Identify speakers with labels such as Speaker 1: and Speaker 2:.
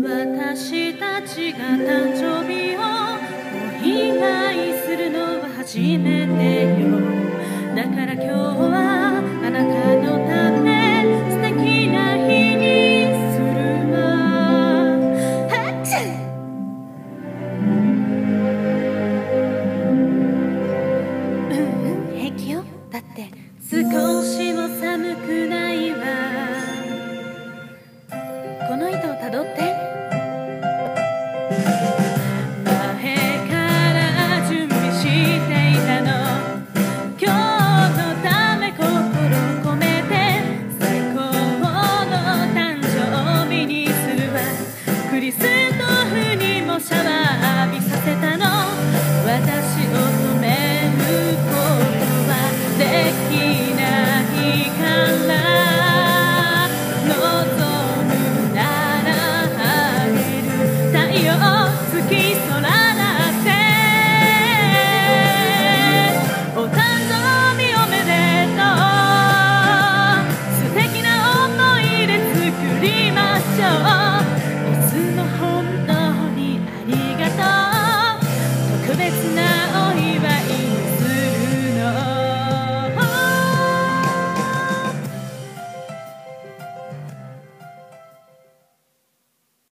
Speaker 1: 私たちが誕生日をお祝いするのは初めてよ。だから今日はあなたのため素敵な日にするわ。平気よ。だって少しも寒くないわ。この糸をたどって。クリス